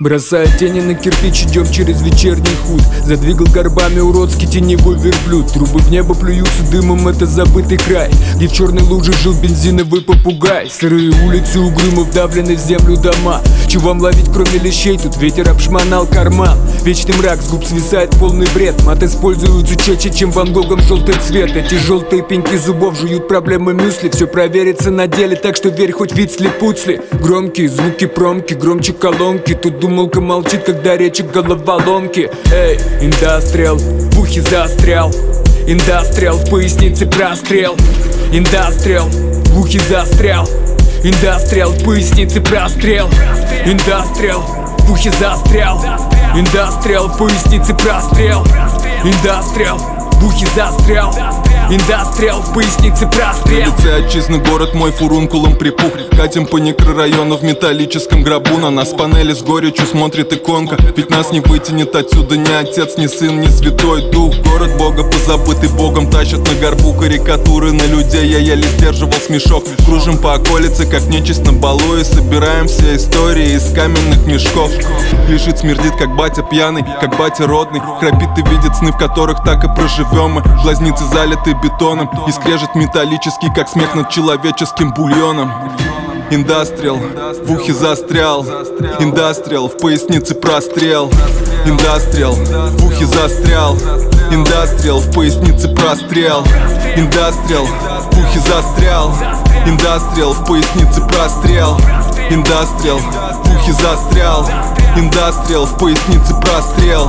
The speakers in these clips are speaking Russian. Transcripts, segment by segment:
Бросая тени на кирпич, идем через вечерний худ. Задвигал горбами уродский теневой верблюд. Трубы в небо плюются дымом, это забытый край, где в черной луже жил бензиновый попугай. Сырые улицы угрюмо вдавлены в землю дома. Чего вам ловить, кроме лещей? Тут ветер обшмонал карман. Вечный мрак, с губ свисает полный бред. Мат используются чаще, чем Ван Гогом желтый цвет. Эти желтые пеньки зубов жуют проблемы мюсли. Все проверится на деле, так что верь, хоть вид слепуцли. Громкие звуки промки, громче колонки. Тут думалка молчит, когда речи головоломки. Эй, индастриал, в ухе застрял. Индастриал, в пояснице прострел. Индастриал, в ухе застрял. Индастриал, в пояснице прострел. Индастриал, в ухе застрял. Индастриал, в пояснице прострел. Индастриал, в ухе застрял. Индастриал, в пояснице прострел. На лице отчизны город мой фурункулом припух. Катим по микрорайону в металлическом гробу. На нас панели с горечью смотрит иконка. Ведь нас не вытянет отсюда ни отец, ни сын, ни святой дух. Город бога позабытый богом тащат на горбу карикатуры на людей. Я еле сдерживал смешок. Кружим по околице, как нечисть на балу. И собираем все истории из каменных мешков. Лежит, смердит, как батя пьяный, как батя родный. Храпит и видит сны, в которых так и проживем мы. Глазницы залиты бетоном и скрежет металлический, как смех над человеческим бульоном. Индастриал, в ухе застрял. Индастриал, в пояснице прострел. Индастриал, в ухе застрял. Индастриал, в пояснице прострел. Индастриал, в ухе застрял. Индастриал, в пояснице прострел. Индастриал, в ухе застрял. Индастриал, в пояснице прострел.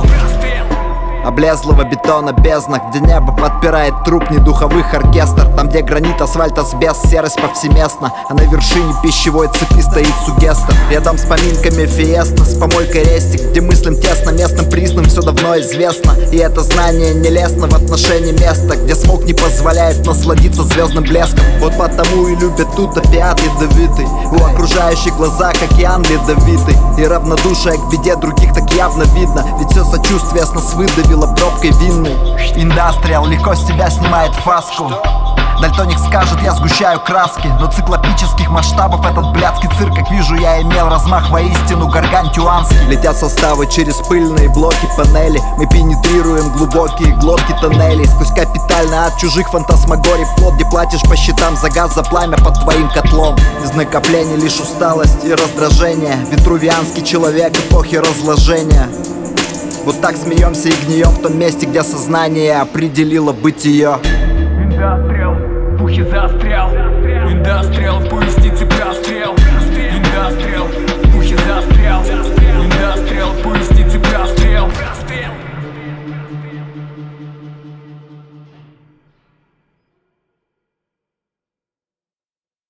Облезлого бетона бездна, где небо подпирает труп недуховых оркестр. Там, где гранит, асфальт, асбест, серость повсеместно. А на вершине пищевой цепи стоит сугестер. Рядом с поминками фиеста, с помойкой рестик, где мыслям тесно, местным признанным все давно известно. И это знание нелестно в отношении места, где смог не позволяет насладиться звездным блеском. Вот потому и любят тут опиат ядовитый. У окружающих в глазах океан ледовитый. И равнодушие к беде других так явно видно. Ведь все сочувствие с нас выдавило пробкой винной. Индастриал легко с тебя снимает фаску. Дальтоник скажет, я сгущаю краски. Но циклопических масштабов этот блядский цирк, как вижу, я имел размах воистину гаргантюанский. Летят составы через пыльные блоки панели. Мы пенетрируем глубокие глотки тоннелей. Сквозь капитально от чужих фантасмагорий плод, где платишь по счетам за газ, за пламя под твоим котлом. Из накоплений лишь усталость и раздражение. Витрувианский человек эпохи разложения. Вот так смеемся и гнием в том месте, где сознание определило бытие. Индастриал, в ухе застрял. Индастриал, в пояснице прострел. Индастриал, в ухе застрял. Индастриал, в пояснице